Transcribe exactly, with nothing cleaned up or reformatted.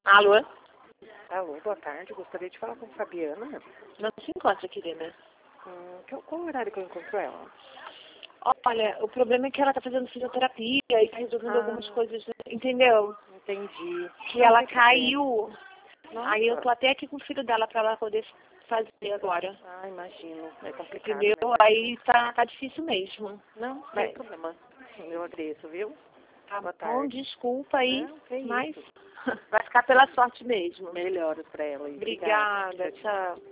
Alô? Alô, boa tarde. Gostaria de falar com a Fabiana. Não se encontra, querida. Hum, qual, qual o horário que eu encontro ela? Olha, o problema é que ela tá fazendo fisioterapia e tá resolvendo Ah, algumas coisas, entendeu? entendi. Que Não ela tem problema. caiu. Nossa. Aí eu tô até aqui com o filho dela pra ela poder fazer agora. Ah, imagino. É complicado. Entendeu? Né? Aí tá, tá difícil mesmo. Não, não Mas, tem problema. Eu agradeço, viu? tá Boa bom, tarde. desculpa aí, Não, que mas isso. vai ficar pela sorte mesmo. Melhoras pra ela. aí. Obrigada, Obrigada. tchau.